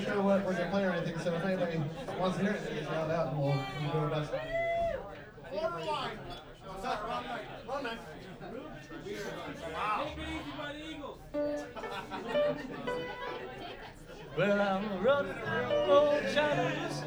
sure what we're gonna play or anything. So if anybody wants to hear it, just shout out, and we'll do our best. Former line. What's up? Wrong night. Wow. Well, I'm running old shadows.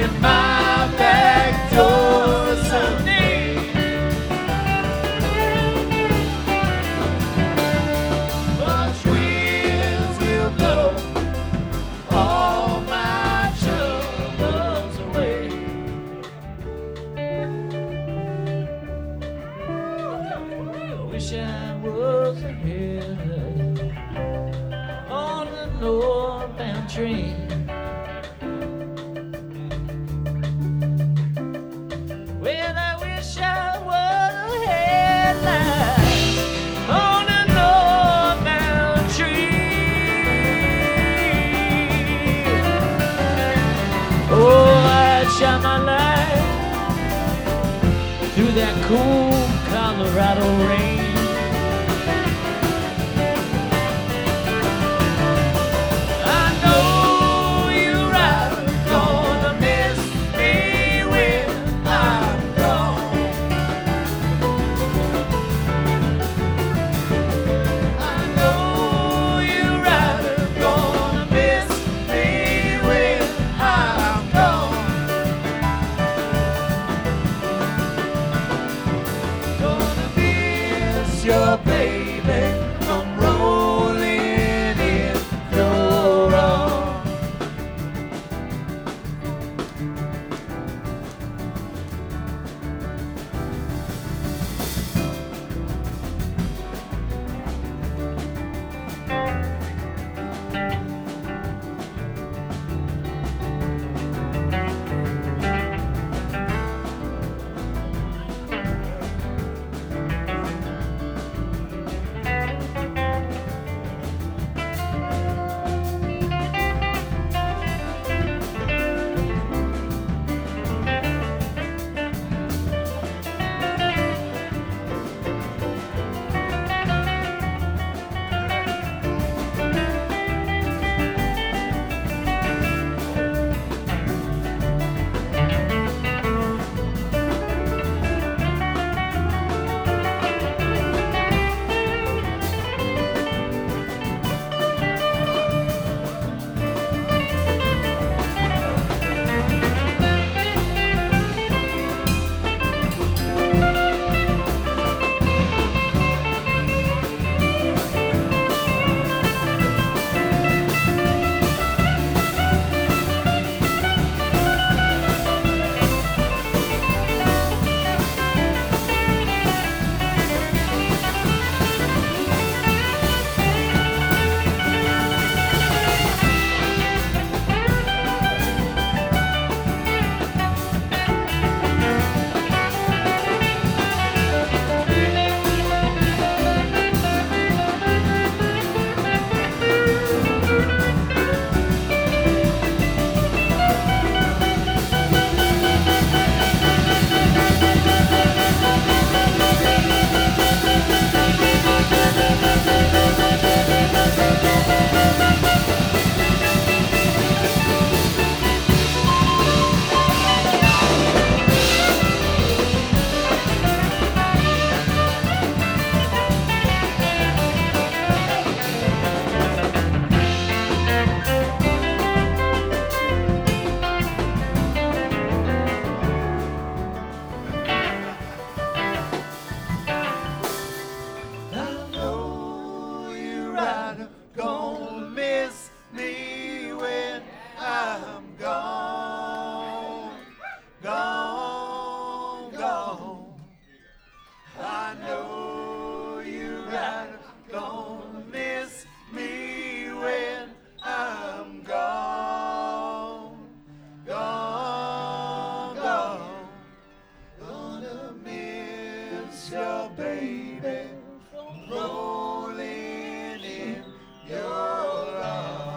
in my back door someday. March winds will blow all my troubles away. I wish I was ahead on the northbound train. Well, I wish I was a headline on a northbound train. Oh, I'd shine my light through that cool Colorado rain. I know you right, gonna miss me when I'm gone. I know you right, gonna miss me when I'm gone. Gonna miss your baby from rolling in your arms. Gonna miss me when I'm gone, gone, gone. I know you're right. Gonna miss me when I'm gone, gone, gone. Gonna miss your baby rolling in your arms.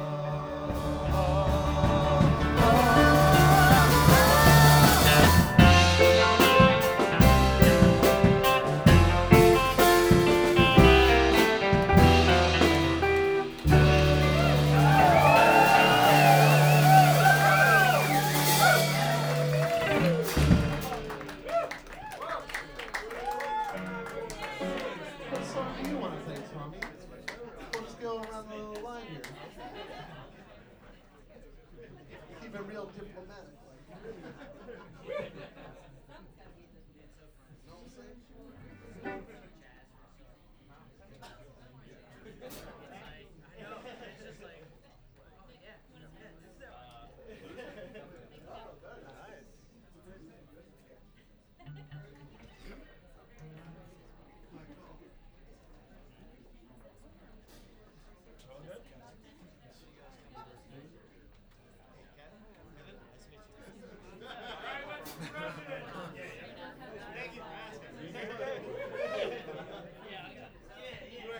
What song do you want to sing, Tommy? We'll just go around the line here. Keep it real diplomatic.